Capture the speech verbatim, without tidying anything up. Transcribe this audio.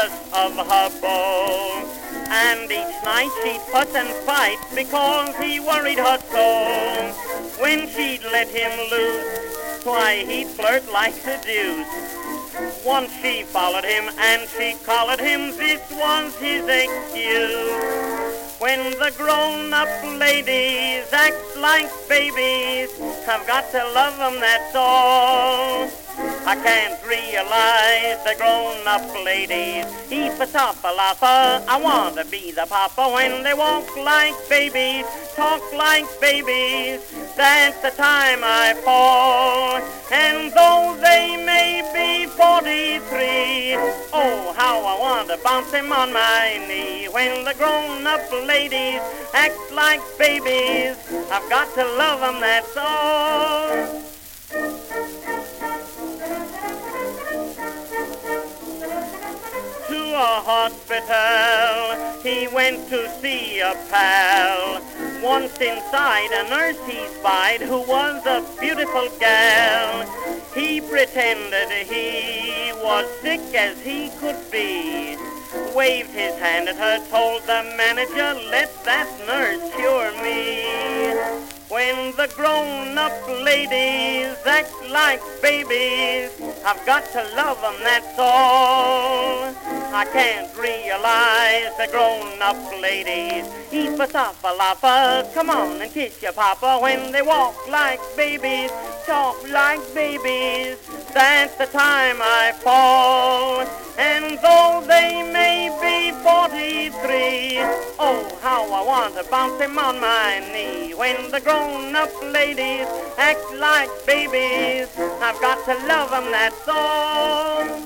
jealous of her beau. And each night she'd fuss and fight because he worried her so. When she'd let him loose, why, he'd flirt like the deuce. Once she followed him and she collared him, this was his excuse. When the grown-up ladies act like babies, I've got to love them, that's all. I can't realize the grown-up ladies eat patapalapa. I want to be the papa when they walk like babies, talk like babies. That's the time I fall. And though they may be forty-three, oh, how I want to bounce them on my knee. When the grown-up ladies act like babies, I've got to love them, that's all. To a hospital he went to see a pal. Once inside, a nurse he spied who was a beautiful gal. He pretended he was sick as he could be, waved his hand at her, told the manager, let that nurse cure me. When the grown-up ladies act like babies, I've got to love them, that's all. I can't realize the grown-up ladies eat patapalapa. Come on and kiss your papa when they walk like babies, talk like babies. That's the time I fall. And though they may be forty-three, oh, how I want to bounce them on my knee. When the grown-up ladies act like babies, I've got to love them, that's all.